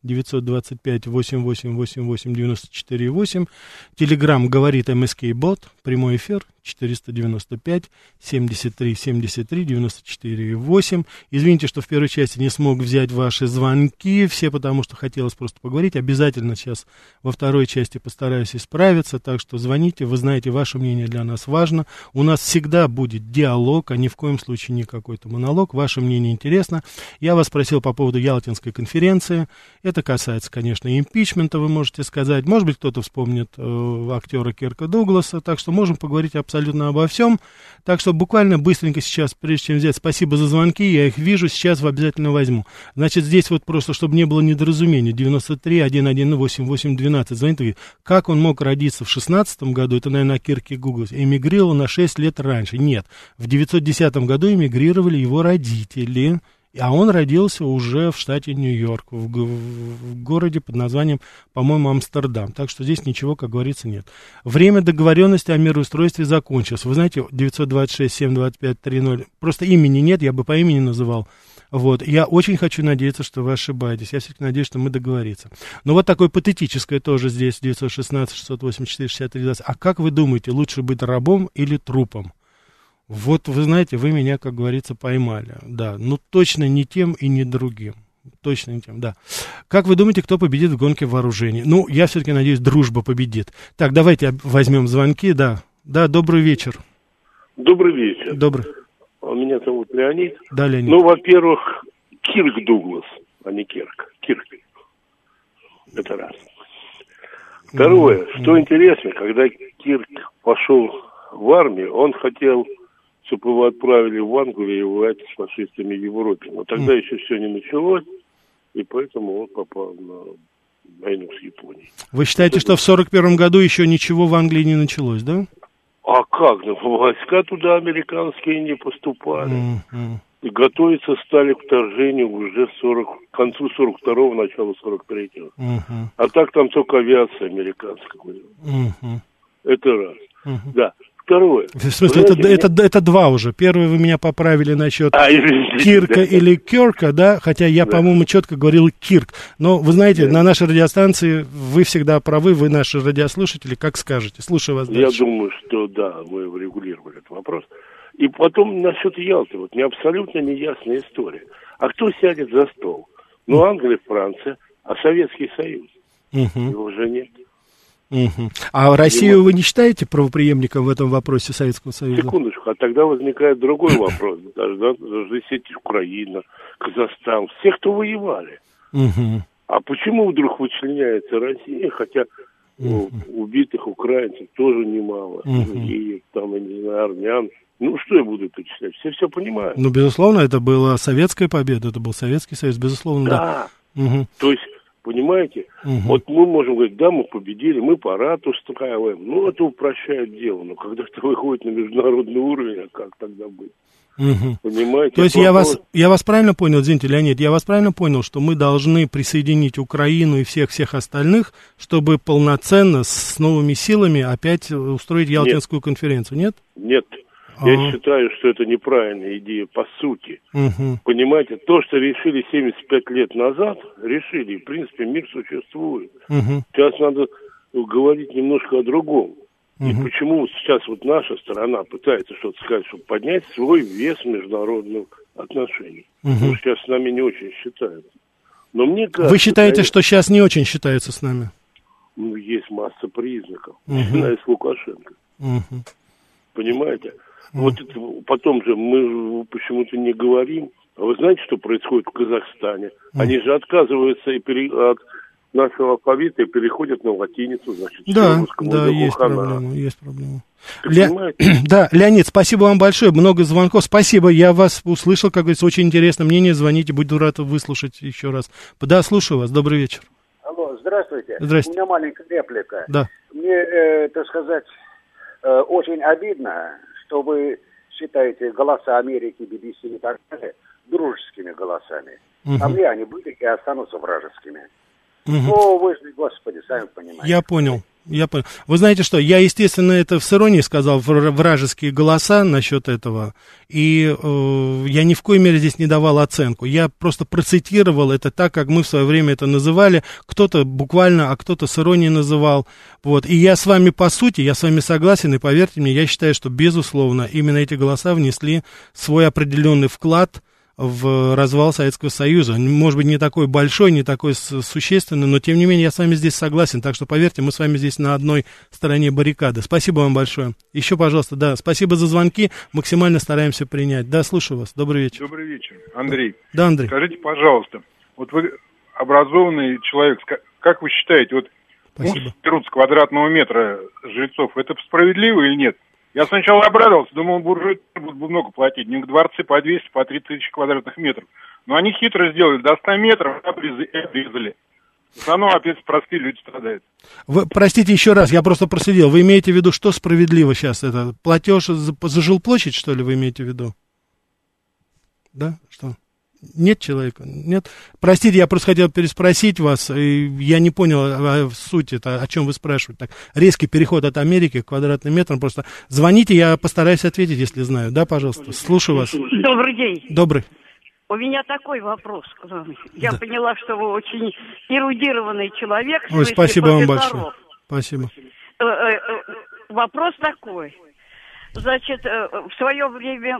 девятьсот двадцать пять восемь восемь восемь восемь девяносто четыре восемь. Телеграм говорит МСК-бот, прямой эфир четыреста девяносто пять семьдесят три семьдесят три девяносто четыре восемь. Извините, что в первой части не смог взять ваши звонки, все потому что хотелось просто поговорить. Обязательно сейчас во второй части постараюсь исправиться, так что звоните, вы знаете, ваше мнение для нас важно. У нас всегда будет диалог, а ни в коем случае не какой-то монолог. Ваше мнение интересно. Я вас спросил по поводу Ялтинской конференции. Это касается, конечно, импичмента, вы можете сказать. Может быть, кто-то вспомнит э, актера Кирка Дугласа, так что можем поговорить абсолютно обо всем. Так что буквально быстренько сейчас, прежде чем взять, спасибо за звонки, я их вижу, сейчас обязательно возьму. Значит, здесь вот просто, чтобы не было недоразумения, девяносто три сто одиннадцать восемь восемь двенадцать, звонит и говорит, как он мог родиться в шестнадцатом году, это, наверное, Кирке Дуглас, эмигрировал на шесть лет раньше. Нет, в девятьсот десятом году эмигрировали его родители. А он родился уже в штате Нью-Йорк, в, г- в городе под названием, по-моему, Амстердам. Так что здесь ничего, как говорится, нет. Время договоренности о мироустройстве закончилось. Вы знаете, девятьсот двадцать шесть семь двадцать пять тридцать ноль, просто имени нет, я бы по имени называл. Вот. Я очень хочу надеяться, что вы ошибаетесь. Я все-таки надеюсь, что мы договоримся. Но вот такое патетическое тоже здесь, девятьсот шестнадцать шестьсот восемьдесят четыре шестьдесят три двадцать. А как вы думаете, лучше быть рабом или трупом? Вот, вы знаете, вы меня, как говорится, поймали. Да, ну точно не тем и не другим. Точно не тем, да. Как вы думаете, кто победит в гонке вооружений? Ну, я все-таки надеюсь, дружба победит. Так, давайте возьмем звонки, да. Да, добрый вечер. Добрый вечер. Добрый. Меня зовут Леонид. Да, Леонид. Ну, во-первых, Кирк Дуглас, а не Кирк. Кирк. Это раз. Второе, mm-hmm. что интересно, когда Кирк пошел в армию, он хотел, чтобы его отправили в Англию и воевать с фашистами в Европе. Но тогда mm. еще все не началось, и поэтому он попал на войну с Японией. Вы считаете, что в сорок первом году еще ничего в Англии не началось, да? А как? Ну, войска туда американские не поступали. Mm-hmm. И готовиться стали к вторжению уже сорок, к концу сорок второго, началу сорок третьего. Mm-hmm. А так там только авиация американская была. Mm-hmm. Это раз. Mm-hmm. Да. Второе. В смысле, это, это, это, это два уже. Первый вы меня поправили насчет а, Кирка да. или Кёрка, да, хотя я, да. по-моему, четко говорил Кирк. Но, вы знаете, да. на нашей радиостанции вы всегда правы, вы наши радиослушатели, как скажете. Слушаю вас дальше. Я думаю, что да, мы регулировали этот вопрос. И потом насчет Ялты, вот мне абсолютно неясная история. А кто сядет за стол? Ну, Англия, Франция, а Советский Союз? Угу. Его уже нет. Угу. А Россию вы не считаете правопреемником в этом вопросе Советского Союза? Секундочку, а тогда возникает другой вопрос. Должны сидеть Украина, Казахстан, все, кто воевали. Угу. А почему вдруг вычленяется Россия, хотя ну, убитых украинцев тоже немало, угу. и там, я не знаю, армян. Ну, что я буду перечислять? Все все понимают. Ну, безусловно, это была советская победа, это был Советский Союз, безусловно, да. Да. Угу. То есть, понимаете, угу. вот мы можем говорить, да, мы победили, мы парад устраиваем. Ну, это упрощает дело. Но когда это выходит на международный уровень, а как тогда быть? Угу. Понимаете? То есть я вас, я вас правильно понял, извините, Леонид, я вас правильно понял, что мы должны присоединить Украину и всех-всех остальных, чтобы полноценно с новыми силами опять устроить Ялтинскую нет. конференцию, нет? Нет. А-а. Я считаю, что это неправильная идея по сути. Угу. Понимаете, то, что решили семьдесят пять лет назад, решили, в принципе, мир существует. Угу. Сейчас надо говорить немножко о другом. Угу. И почему сейчас вот наша сторона пытается что-то сказать, чтобы поднять свой вес международных отношений. Угу. Потому что сейчас с нами не очень считаются. Но мне кажется... Вы считаете, конечно, что сейчас не очень считаются с нами? Ну, есть масса признаков, угу. начиная с Лукашенко. Угу. Понимаете? Вот это, потом же мы почему-то не говорим. А вы знаете, что происходит в Казахстане? Они же отказываются и пере... от нашего алфавита и переходят на латиницу, значит, да, русскому да, языку есть хана. проблема, есть проблема. Ле... Да, Леонид, спасибо вам большое, много звонков, спасибо, я вас услышал, как говорится, очень интересное мнение, звоните, буду рад выслушать еще раз. Да, слушаю вас, добрый вечер. Алло, здравствуйте. Здравствуйте. У меня маленькая реплика. Да. Мне, э, так сказать, э, очень обидно, что вы считаете голоса Америки, би би си и так далее дружескими голосами. Угу. А мне они были и останутся вражескими. Угу. Ну, вы же, Господи, сами понимаете. Я понял, Я понял. Вы знаете что, я, естественно, это в иронии сказал, вражеские голоса насчет этого, и э, я ни в коей мере здесь не давал оценку. Я просто процитировал это так, как мы в свое время это называли, кто-то буквально, а кто-то с иронией называл. Вот. И я с вами, по сути, я с вами согласен, и поверьте мне, я считаю, что, безусловно, именно эти голоса внесли свой определенный вклад в развал Советского Союза. Может быть, не такой большой, не такой существенный, но, тем не менее, я с вами здесь согласен. Так что, поверьте, мы с вами здесь на одной стороне баррикады. Спасибо вам большое. Еще, пожалуйста, да, спасибо за звонки. Максимально стараемся принять. Да, слушаю вас. Добрый вечер. Добрый вечер. Андрей. Да, Андрей. Скажите, пожалуйста, вот вы образованный человек, как вы считаете, вот Спасибо. Труд с квадратного метра жильцов, это справедливо или нет? Я сначала обрадовался, думал, буржуи будут много платить, не дворцы по двести, по три тысячи квадратных метров. Но они хитро сделали, до ста метров обрезали. В основном опять простые люди страдают. Вы, простите еще раз, я просто проследил. Вы имеете в виду, что справедливо сейчас? Это платеж за, за жилплощадь, что ли, вы имеете в виду? Да? Что? Нет человека? Нет? Простите, я просто хотел переспросить вас, и я не понял а, суть, это, о чем вы спрашиваете. Так, резкий переход от Америки к квадратным метрам, просто звоните, я постараюсь ответить, если знаю. Да, пожалуйста, слушаю вас. Добрый день. Добрый. У меня такой вопрос. Я да. поняла, что вы очень эрудированный человек. Ой, спасибо вам большое. Спасибо. Вопрос такой. Значит, в свое время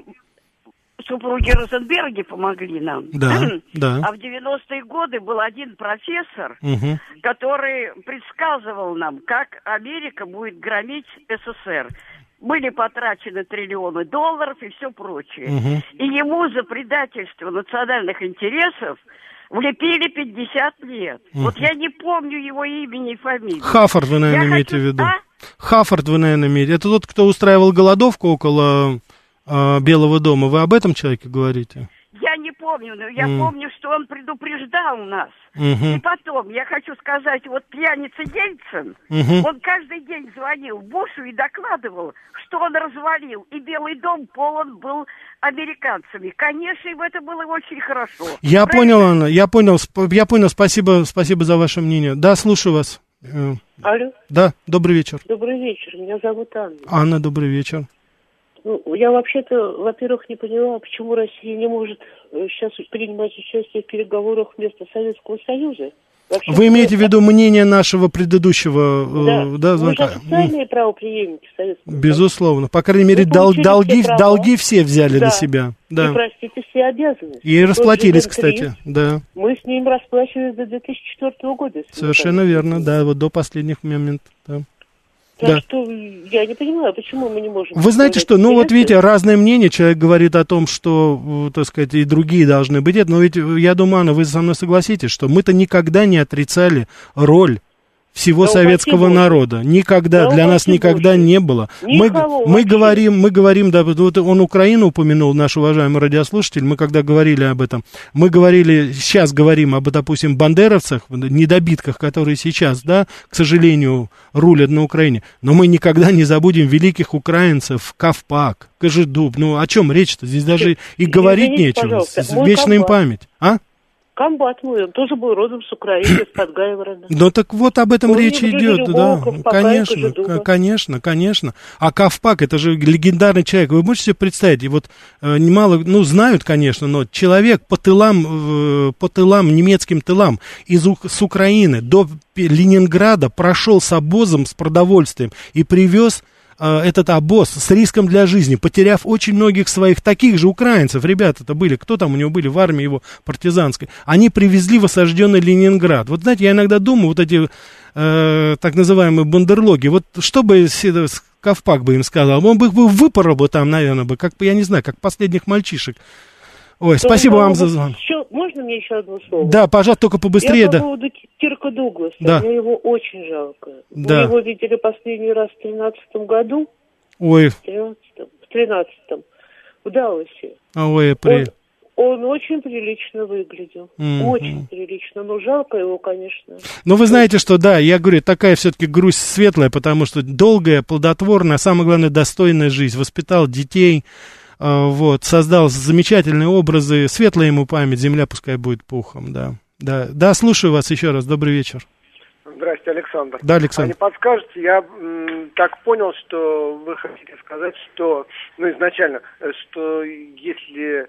супруги Розенберги помогли нам. Да, да. А в девяностые годы был один профессор, угу. который предсказывал нам, как Америка будет громить СССР. Были потрачены триллионы долларов и все прочее. Угу. И ему за предательство национальных интересов влепили пятьдесят лет. Угу. Вот я не помню его имени и фамилии. Хаффорд вы, наверное, я имеете хочу... в виду. А? Хаффорд вы, наверное, имеете. Это тот, кто устраивал голодовку около э, Белого дома. Вы об этом человеке говорите? Я не помню, но я mm. помню, что он предупреждал нас. Mm-hmm. И потом, я хочу сказать, вот пьяница Ельцин, mm-hmm. он каждый день звонил Бушу и докладывал, что он развалил, и Белый дом полон был американцами. Конечно, и это было очень хорошо. Я понял, Анна, я понял, я понял, спасибо, спасибо за ваше мнение. Да, слушаю вас. Алло. Да, добрый вечер. Добрый вечер, меня зовут Анна. Анна, добрый вечер. Ну, я вообще-то, во-первых, не поняла, почему Россия не может сейчас принимать участие в переговорах вместо Советского Союза. Вообще, вы имеете в виду мнение нашего предыдущего да, э, да, звонка? Мы же официальные правопреемники Советского Безусловно. Союза. По крайней мере, дол- долги, все долги все взяли да. на себя. Да. И, простите, все обязанности. И расплатились, кстати. Да. Мы с ним расплачивались до две тысячи четвёртого года. Совершенно верно, да, вот до последних моментов. Да. Так да. что я не понимаю, почему мы не можем... Вы знаете что, ну вот видите, разное мнение, человек говорит о том, что, так сказать, и другие должны быть, но ведь, я думаю, Анна, вы со мной согласитесь, что мы-то никогда не отрицали роль всего да советского народа. Никогда, да для нас никогда Божий. Не было. Мы, мы говорим, мы говорим, да, вот он Украину упомянул, наш уважаемый радиослушатель, мы когда говорили об этом, мы говорили, сейчас говорим об, допустим, бандеровцах, недобитках, которые сейчас, да, к сожалению, рулят на Украине, но мы никогда не забудем великих украинцев, Ковпак, Кожедуб, ну о чем речь-то? Здесь даже и говорить Извините, нечего, вечная им память, а? Комбат мой, он тоже был родом с Украины, с Подгаеврона. Ну так вот об этом он речь идет, да, конечно, конечно, конечно. А Ковпак, это же легендарный человек, вы можете себе представить, и вот э, немало, ну знают, конечно, но человек по тылам, э, по тылам, немецким тылам, из, с Украины до Ленинграда прошел с обозом, с продовольствием и привез этот обоз с риском для жизни, потеряв очень многих своих таких же украинцев, ребята-то были, кто там у него были в армии его партизанской, они привезли в осажденный Ленинград. Вот знаете, я иногда думаю, вот эти э, так называемые бандерлоги, вот что бы Ковпак бы им сказал, он бы их выпорол бы там, наверное, бы, как, я не знаю, как последних мальчишек. Ой, Что спасибо вам за звонок. Можно мне еще одно слово? Да, пожалуйста, только побыстрее. Я да. по поводу Кирка Дугласа. Да. Мне его очень жалко. Да. Мы его видели последний раз в тринадцатом году. Ой. В тринадцатом. В тринадцатом. В Далласе. Ой, при... он, он очень прилично выглядел. Mm-hmm. Очень прилично. Но жалко его, конечно. Ну, вы знаете, что, да, я говорю, такая все-таки грусть светлая, потому что долгая, плодотворная, а самое главное, достойная жизнь. Воспитал детей. Вот, создал замечательные образы, светлая ему память, земля пускай будет пухом, да. Да, да, слушаю вас еще раз, добрый вечер. Здрасте, Александр. Да, Александр. А не подскажете, я м, так понял, что вы хотите сказать, что, ну, изначально, что если,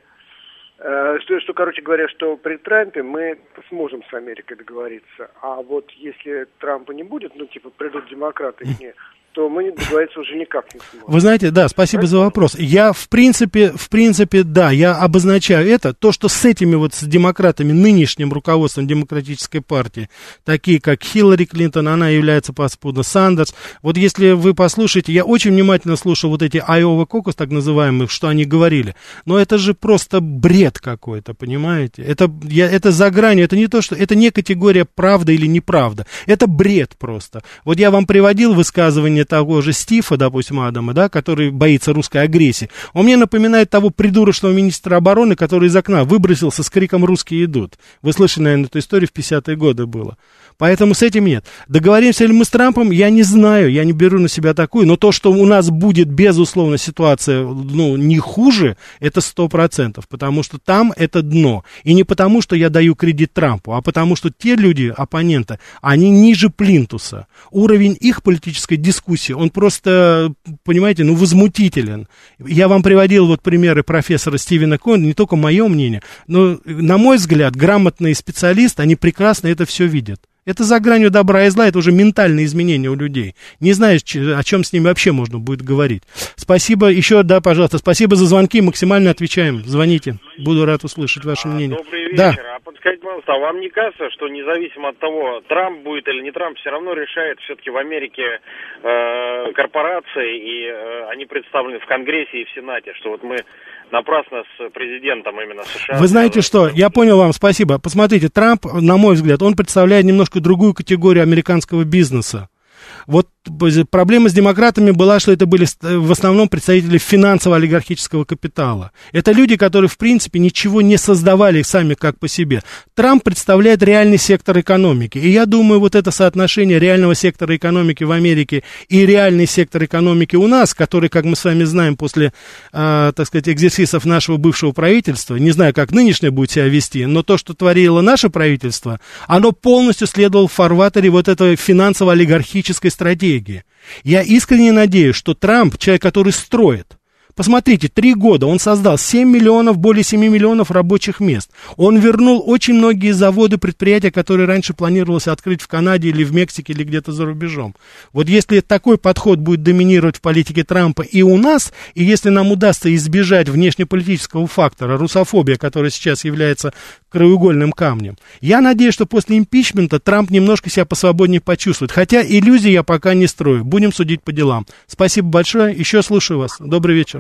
э, что, что, короче говоря, что при Трампе мы сможем с Америкой договориться, а вот если Трампа не будет, ну, типа, придут демократы к ней, то мы договориться уже никак не сможем. Вы знаете, да, спасибо за вопрос. Я, в принципе, в принципе, да, я обозначаю это, то, что с этими вот, с демократами, нынешним руководством Демократической партии, такие как Хиллари Клинтон, она является паспудно, Сандерс, вот если вы послушаете, я очень внимательно слушал вот эти Iowa Caucus, так называемых, что они говорили, но это же просто бред какой-то, понимаете? Это, я, это за гранью, это не то, что, это не категория правда или неправда, это бред просто. Вот я вам приводил высказывание того же Стива, допустим, Адама, да, который боится русской агрессии. Он мне напоминает того придурочного министра обороны, который из окна выбросился с криком «Русские идут». Вы слышали, наверное, эту историю, в пятидесятые годы было. Поэтому с этим нет. Договоримся ли мы с Трампом, я не знаю, я не беру на себя такую, но то, что у нас будет, безусловно, ситуация, ну, не хуже, это сто процентов, потому что там это дно. И не потому, что я даю кредит Трампу, а потому, что те люди, оппоненты, они ниже плинтуса. Уровень их политической дискуссии, он просто, понимаете, ну, возмутителен. Я вам приводил вот примеры профессора Стивена Коэна, не только мое мнение, но, на мой взгляд, грамотные специалисты, они прекрасно это все видят. Это за гранью добра и зла, это уже ментальные изменения у людей. Не знаешь, о чем с ними вообще можно будет говорить. Спасибо, еще, да, пожалуйста, спасибо за звонки, максимально отвечаем. Звоните, буду рад услышать ваше мнение. Добрый вечер. Да. А подскажите, пожалуйста, а вам не кажется, что независимо от того, Трамп будет или не Трамп, все равно решает все-таки в Америке э, корпорации, и э, они представлены в Конгрессе и в Сенате, что вот мы напрасно с президентом именно США... Вы знаете что, я понял вам, спасибо. Посмотрите, Трамп, на мой взгляд, он представляет немножко другую категорию американского бизнеса. Вот проблема с демократами была, что это были в основном представители финансово-олигархического капитала. Это люди, которые, в принципе, ничего не создавали сами как по себе. Трамп представляет реальный сектор экономики. И я думаю, вот это соотношение реального сектора экономики в Америке и реальный сектор экономики у нас, который, как мы с вами знаем, после, э, так сказать, экзерсисов нашего бывшего правительства, не знаю, как нынешнее будет себя вести, но то, что творило наше правительство, оно полностью следовало в фарватере вот этой финансово-олигархической стратегии. Я искренне надеюсь, что Трамп, человек, который строит, посмотрите, три года он создал семь миллионов, более семь миллионов рабочих мест. Он вернул очень многие заводы, предприятия, которые раньше планировалось открыть в Канаде или в Мексике или где-то за рубежом. Вот если такой подход будет доминировать в политике Трампа и у нас, и если нам удастся избежать внешнеполитического фактора, русофобия, которая сейчас является краеугольным камнем, я надеюсь, что после импичмента Трамп немножко себя посвободнее почувствует. Хотя иллюзий я пока не строю. Будем судить по делам. Спасибо большое. Еще слушаю вас. Добрый вечер.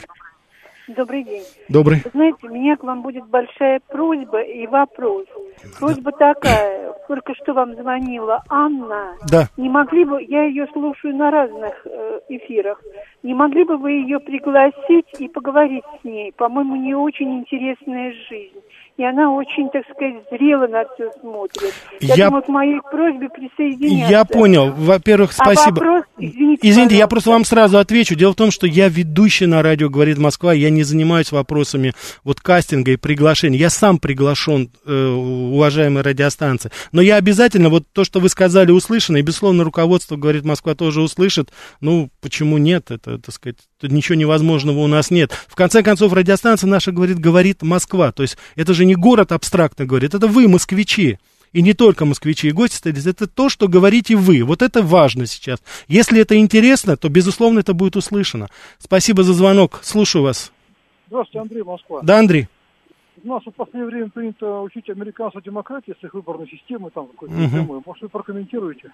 Добрый день. Добрый. Вы знаете, у меня к вам будет большая просьба и вопрос. Просьба такая. Только что вам звонила Анна. Да. Не могли бы, я ее слушаю на разных э, эфирах, не могли бы вы ее пригласить и поговорить с ней? По-моему, у нее очень интересная жизнь. И она очень, так сказать, зрело на все смотрит. Я, я думаю, к моей просьбе присоединяться. Я понял. Во-первых, спасибо. А вопрос, извините, Извините, я просто вам сразу отвечу. Дело в том, что я ведущий на радио «Говорит Москва», я не занимаюсь вопросами вот кастинга и приглашения. Я сам приглашен, э, уважаемые радиостанции. Но я обязательно, вот то, что вы сказали, услышано, и, безусловно, руководство «Говорит Москва» тоже услышит. Ну, почему нет? Это, так сказать, ничего невозможного у нас нет. В конце концов, радиостанция наша говорит «Говорит Москва». То есть это же не город абстрактно говорит, это вы, москвичи. И не только москвичи и гости столицы, это то, что говорите вы. Вот это важно сейчас. Если это интересно, то, безусловно, это будет услышано. Спасибо за звонок. Слушаю вас. Здравствуйте, Андрей, Москва. Да, Андрей. У нас в последнее время принято учить американцев демократии с их выборной системой, там какой-то угу. системой. Может, вы прокомментируете?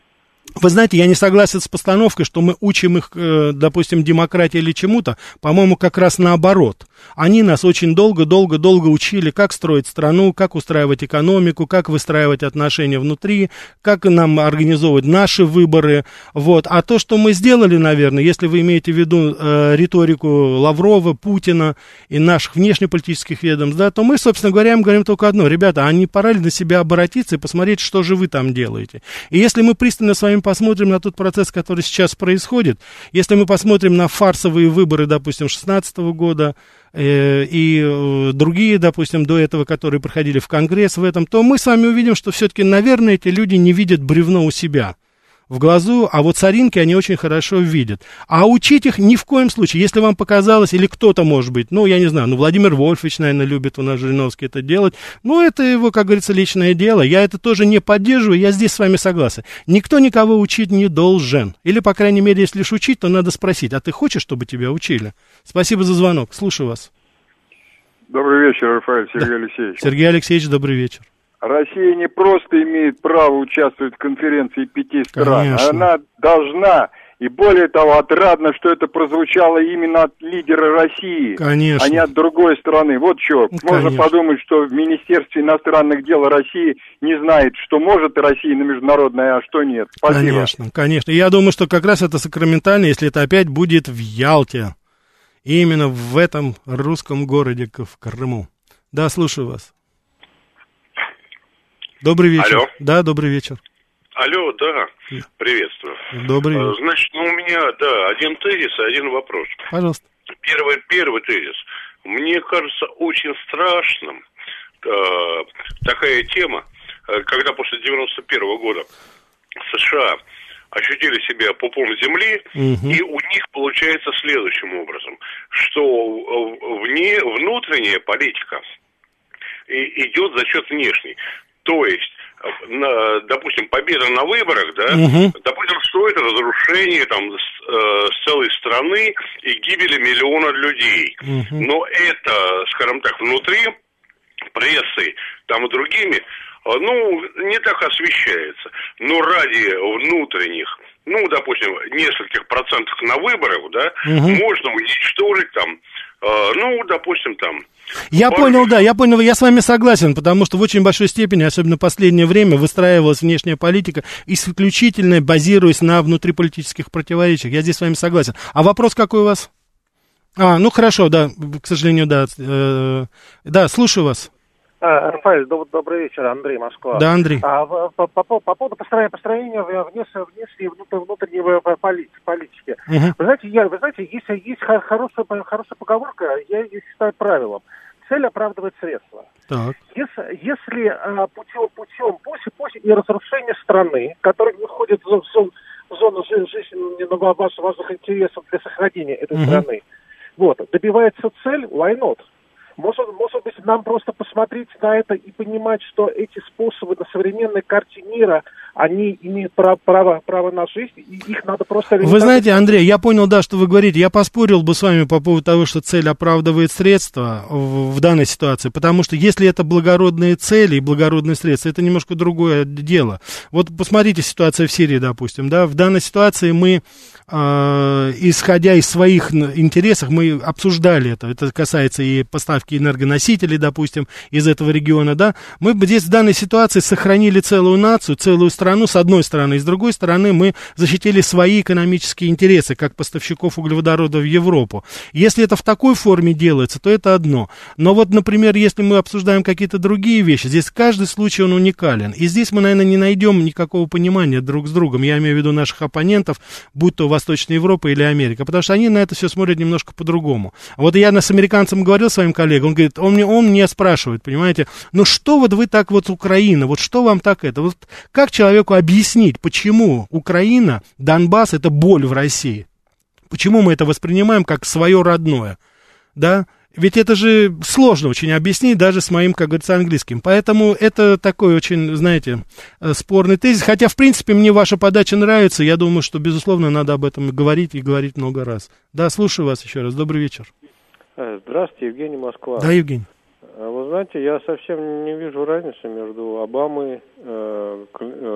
Вы знаете, я не согласен с постановкой, что мы учим их, допустим, демократии или чему-то. По-моему, как раз наоборот. Они нас очень долго-долго-долго учили, как строить страну, как устраивать экономику, как выстраивать отношения внутри, как нам организовывать наши выборы. Вот. А то, что мы сделали, наверное, если вы имеете в виду э, риторику Лаврова, Путина и наших внешнеполитических ведомств, да, то мы, собственно говоря, им говорим только одно. Ребята, а не пора ли на себя обратиться и посмотреть, что же вы там делаете? И если мы пристально с вами посмотрим на тот процесс, который сейчас происходит, если мы посмотрим на фарсовые выборы, допустим, шестнадцатого года, э, и э, другие, допустим, до этого, которые проходили в Конгресс в этом, то мы с вами увидим, что все-таки, наверное, эти люди не видят бревно у себя в глазу, а вот соринки они очень хорошо видят. А учить их ни в коем случае. Если вам показалось, или кто-то, может быть, ну, я не знаю, ну, Владимир Вольфович, наверное, любит у нас Жириновский это делать, ну, это его, как говорится, личное дело. Я это тоже не поддерживаю, я здесь с вами согласен. Никто никого учить не должен. Или, по крайней мере, если уж учить, то надо спросить, а ты хочешь, чтобы тебя учили? Спасибо за звонок, слушаю вас. Добрый вечер, Рафаэль, Сергей да. Алексеевич. Сергей Алексеевич, добрый вечер. Россия не просто имеет право участвовать в конференции пяти стран, Конечно. Она должна, и более того, отрадно, что это прозвучало именно от лидера России, Конечно. а не от другой страны. Вот что, можно подумать, что в Министерстве иностранных дел России не знает, что может Россия на международное, а что нет. Спасибо. Конечно, конечно. Я думаю, что как раз это сакраментально, если это опять будет в Ялте, и именно в этом русском городе, в Крыму. Да, слушаю вас. Добрый вечер. Алло. Да, добрый вечер. Алло, да, приветствую. Добрый вечер. Значит, ну, у меня, да, один тезис и один вопрос. Пожалуйста. Первый, первый тезис. Мне кажется очень страшным э, такая тема, э, когда после девяносто первого года США ощутили себя пупом земли, угу. и у них получается следующим образом, что вне, внутренняя политика идет за счет внешней. То есть, на, допустим, победа на выборах, да, угу. допустим, стоит разрушение там с, э, с целой страны и гибели миллиона людей. Угу. Но это, скажем так, внутри прессы, там и другими, ну, не так освещается. Но ради внутренних, ну, допустим, нескольких процентов на выборах, да, угу. можно уничтожить там, э, ну, допустим, там. Я Пару... понял, да, я понял, я с вами согласен, потому что в очень большой степени, особенно в последнее время, выстраивалась внешняя политика, исключительно базируясь на внутриполитических противоречиях. Я здесь с вами согласен. А вопрос какой у вас? А, ну хорошо, да, к сожалению, да. Э, да, слушаю вас. А, Рафаэль, доб- добрый вечер, Андрей, Москва. Да, Андрей. А, по, по, по, по поводу построения, построения внешней, внешней внутренней политики. Uh-huh. Вы знаете, я, вы знаете, есть, есть хорошая, хорошая поговорка, я ее считаю правилом. Цель оправдывает средства. Так. Если, если а, путем, путем после, после и разрушения страны, которая не входит в зону, в зону жизненного ваших важных интересов для сохранения этой uh-huh. страны, вот, добивается цель, why not? Может, может быть, нам просто посмотреть на это и понимать, что эти способы на современной карте мира, они имеют право, право, право на жизнь, и их надо просто... Вы знаете, Андрей, я понял, да, что вы говорите. Я поспорил бы с вами по поводу того, что цель оправдывает средства в, в данной ситуации, потому что если это благородные цели и благородные средства, это немножко другое дело. Вот посмотрите ситуацию в Сирии, допустим, да, в данной ситуации мы, э, исходя из своих интересов, мы обсуждали это, это касается и поставки энергоносителей, допустим, из этого региона, да, мы бы здесь в данной ситуации сохранили целую нацию, целую страну, с одной стороны, и с другой стороны мы защитили свои экономические интересы, как поставщиков углеводорода в Европу. Если это в такой форме делается, то это одно. Но вот, например, если мы обсуждаем какие-то другие вещи, здесь каждый случай, он уникален. И здесь мы, наверное, не найдем никакого понимания друг с другом. Я имею в виду наших оппонентов, будь то Восточная Европа или Америка, потому что они на это все смотрят немножко по-другому. Вот я с американцем говорил, своим коллегам, он говорит, он мне, он мне спрашивает, понимаете, ну что вот вы так вот Украина, вот что вам так это, вот как человеку объяснить, почему Украина, Донбасс это боль в России, почему мы это воспринимаем как свое родное, да, ведь это же сложно очень объяснить даже с моим, как говорится, английским, поэтому это такой очень, знаете, спорный тезис, хотя в принципе мне ваша подача нравится, я думаю, что безусловно надо об этом говорить и говорить много раз. Да, слушаю вас еще раз, добрый вечер. Здравствуйте, Евгений, Москва. Да, Евгений. Вы знаете, я совсем не вижу разницы между Обамой, э,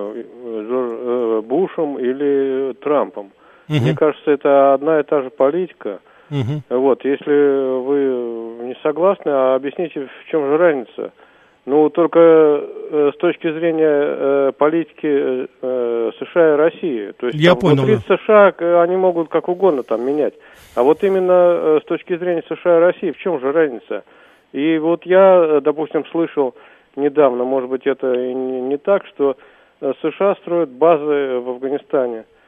э, Бушем или Трампом. Угу. Мне кажется, это одна и та же политика. Угу. Вот, если вы не согласны, объясните, в чем же разница. Ну, только э, с точки зрения э, политики э, США и России. То есть, я там, понял, внутри да. США они могут как угодно там менять. А вот именно э, с точки зрения США и России, в чем же разница? И вот я, допустим, слышал недавно, может быть, это и не, не так, что США строят базы в Афганистане.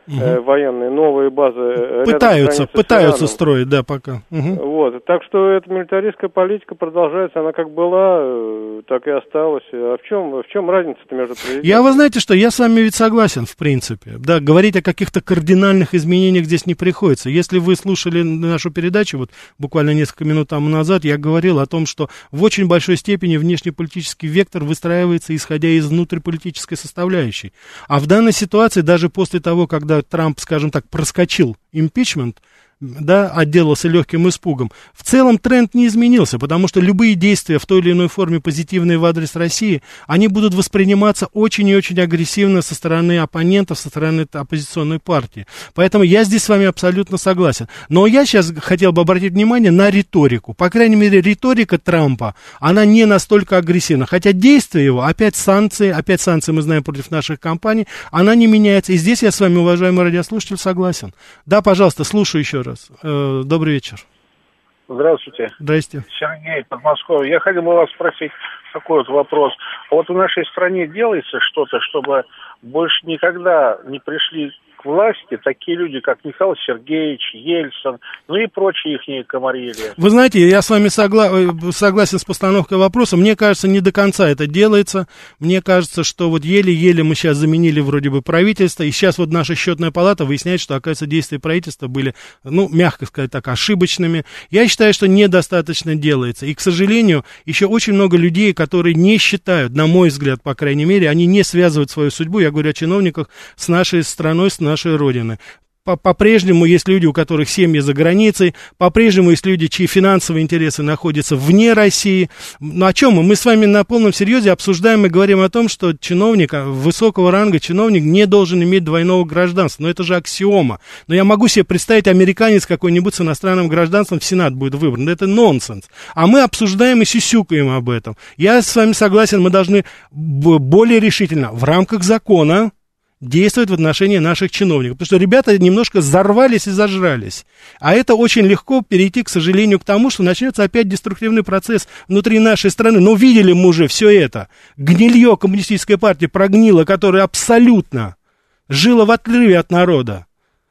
угу. э, военные, новые базы. Пытаются, пытаются строить, да, пока. Угу. Вот, так что эта милитаристская политика продолжается, она как была, так и осталась. А в чем, в чем разница-то между президентом? Я, вы знаете, что я с вами ведь согласен, в принципе. Да, говорить о каких-то кардинальных изменениях здесь не приходится. Если вы слушали нашу передачу, вот буквально несколько минут тому назад, я говорил о том, что в очень большой степени внешнеполитический вектор выстраивается, исходя из внутриполитической составляющей. А в данной ситуации, даже после того, когда Трамп, скажем так, проскочил импичмент, да, отделался легким испугом, в целом тренд не изменился, потому что любые действия в той или иной форме позитивные в адрес России, они будут восприниматься очень и очень агрессивно со стороны оппонентов, со стороны оппозиционной партии. Поэтому я здесь с вами абсолютно согласен. Но я сейчас хотел бы обратить внимание на риторику. По крайней мере, риторика Трампа, она не настолько агрессивна. Хотя действия его, опять санкции, опять санкции мы знаем против наших компаний, она не меняется. И здесь я с вами, уважаемый радиослушатель, согласен. Да, пожалуйста, слушаю еще раз. Добрый вечер. Здравствуйте. Здрасте. Сергей, Подмосковье. Я хотел бы вас спросить такой вот вопрос. Вот в нашей стране делается что-то, чтобы больше никогда не пришли к власти такие люди, как Михаил Сергеевич, Ельцин, ну и прочие ихние комарильи. Вы знаете, я с вами согла- согласен с постановкой вопроса. Мне кажется, не до конца это делается. Мне кажется, что вот еле-еле мы сейчас заменили вроде бы правительство, и сейчас вот наша счетная палата выясняет, что, оказывается, действия правительства были, ну, мягко сказать так, ошибочными. Я считаю, что недостаточно делается. И, к сожалению, еще очень много людей, которые не считают, на мой взгляд, по крайней мере, они не связывают свою судьбу, я говорю о чиновниках, с нашей страной, с нашей родины. По-прежнему есть люди, у которых семьи за границей, по-прежнему есть люди, чьи финансовые интересы находятся вне России. Ну, о чем мы? Мы с вами на полном серьезе обсуждаем и говорим о том, что чиновник, высокого ранга чиновник не должен иметь двойного гражданства. Но это же аксиома. Но я могу себе представить, американец какой-нибудь с иностранным гражданством в Сенат будет выбран. Это нонсенс. А мы обсуждаем и сюсюкаем об этом. Я с вами согласен, мы должны более решительно, в рамках закона, действовать в отношении наших чиновников. Потому что ребята немножко взорвались и зажрались. А это очень легко перейти, к сожалению, к тому, что начнется опять деструктивный процесс внутри нашей страны. Но видели мы уже все это. Гнилье коммунистической партии прогнило, которая абсолютно жила в отрыве от народа.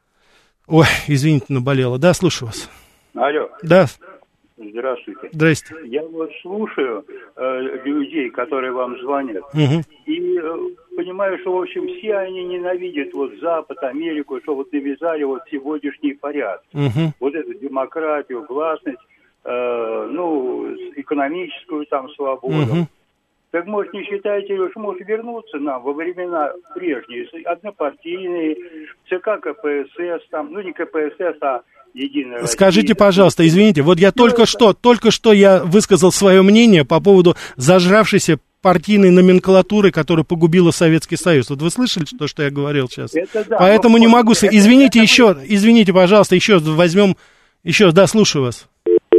Ой, извините, наболело. Да, слушаю вас. Алло. Да. Здравствуйте. Здрасте. Я вот слушаю э, людей, которые вам звонят, угу. и э, понимаю, что, в общем, все они ненавидят вот Запад, Америку, что вот навязали вот сегодняшний порядок. Угу. Вот эту демократию, гласность, э, ну, экономическую там свободу. Угу. Так, может, не считаете, что может вернуться нам во времена прежние, однопартийные, ЦК КПСС, там, ну, не КПСС, а Единая Скажите, Россия. Пожалуйста, извините, вот я только что, только что я высказал свое мнение по поводу зажравшейся партийной номенклатуры, которая погубила Советский Союз. Вот вы слышали то, что я говорил сейчас? Это да, Поэтому не могу... Это, извините это еще, мы... извините, пожалуйста, еще возьмем... Еще, да, слушаю вас.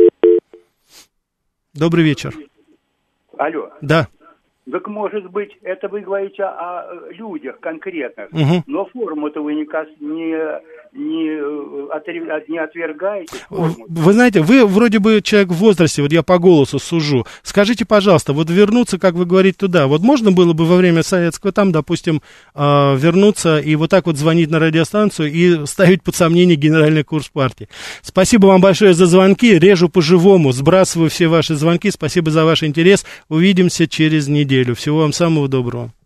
Добрый вечер. Алло. Да. Так, может быть, это вы говорите о людях конкретных, угу. но форму-то вы не, не, не, не отвергаете. Форму. Вы знаете, вы вроде бы человек в возрасте, вот я по голосу сужу. Скажите, пожалуйста, вот вернуться, как вы говорите, туда, вот можно было бы во время советского там, допустим, вернуться и вот так вот звонить на радиостанцию и ставить под сомнение генеральный курс партии? Спасибо вам большое за звонки, режу по-живому, сбрасываю все ваши звонки, спасибо за ваш интерес, увидимся через неделю. Всего вам самого доброго.